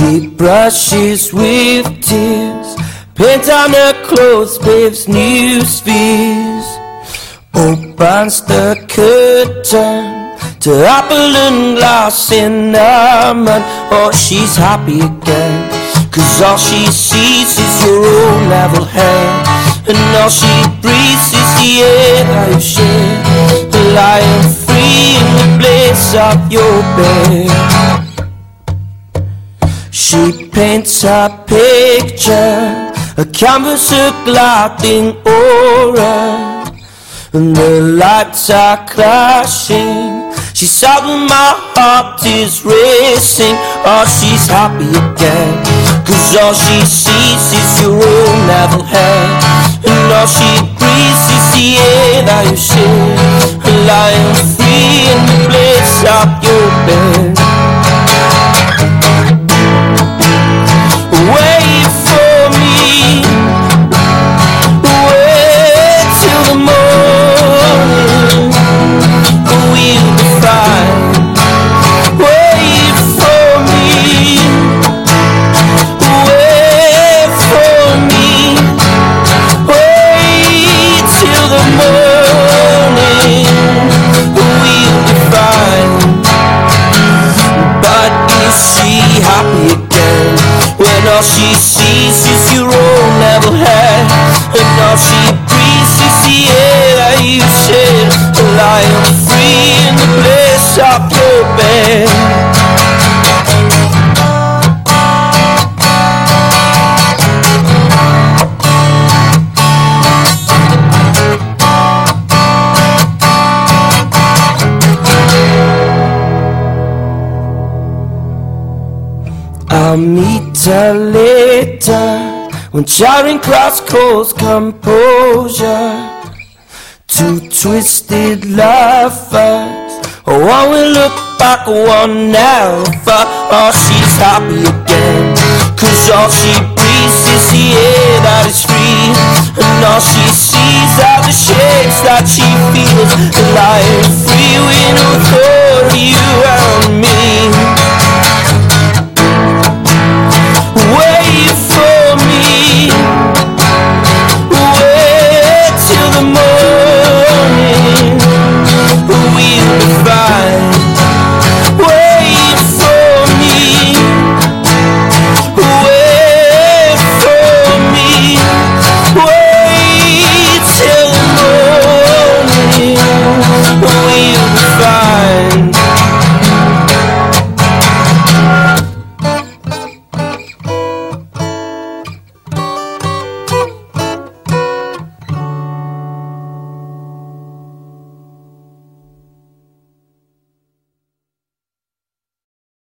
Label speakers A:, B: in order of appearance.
A: She brushes with tears, paint on her clothes, paves new spheres, opens the curtain to apple and glass in her mud. Oh, she's happy again, 'cause all she sees is your own level hair, and all she breathes is the air that you share, lying free in the place of your bed. She paints a picture, a canvas of gliding aura, and the lights are clashing. She's out and my heart is racing. Oh, she's happy again, 'cause all she sees is your own level hair, and all she breathes is the air that you share, lying free in the place of your bed. Wait for me, wait till the morning, we'll be fine. Wait for me, wait for me, wait till the morning, we'll be fine. But is she happy again, when all she sees is your own level hair, and all she breathes is the air that you share, lying free in the place of your bed. I'll meet her later, when Charing Cross calls composure. Two twisted lovers, one will look back, one never. Oh, she's happy again, 'cause all she breathes is the air that is free, and all she sees are the shades that she feels, lying free with no authority.